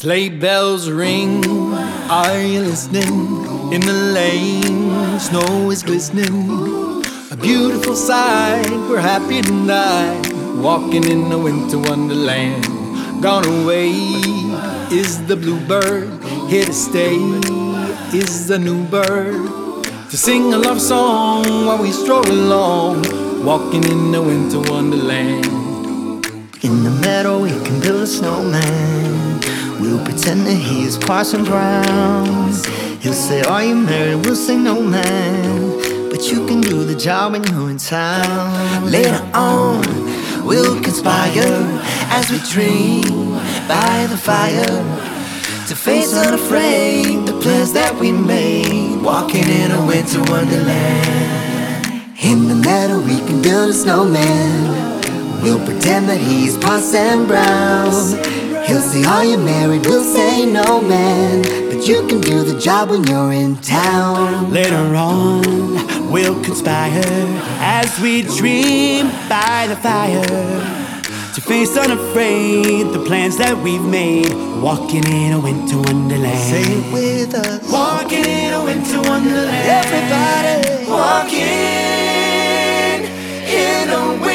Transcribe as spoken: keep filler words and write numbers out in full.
Sleigh bells ring, are you listening? In the lane, snow is glistening. A beautiful sight, we're happy tonight, walking in a winter wonderland. Gone away is the bluebird, here to stay is the new bird, to sing a love song while we stroll along, walking in a winter wonderland. In the meadow we can build a snowman. We'll pretend that he is Parson Brown. He'll say, are you married? We'll say, no man, but you can do the job when you're in town. Later on we'll conspire as we dream by the fire, to face unafraid the plans that we made, walking in a winter wonderland. In the meadow we can build a snowman. We'll pretend that he's Parson Brown. He'll say, are you married? We'll say, no man, but you can do the job when you're in town. Later on we'll conspire as we dream by the fire, to face unafraid the plans that we've made, walking in a winter wonderland. Say it with us. Walking in a winter wonderland. Everybody walking in a winter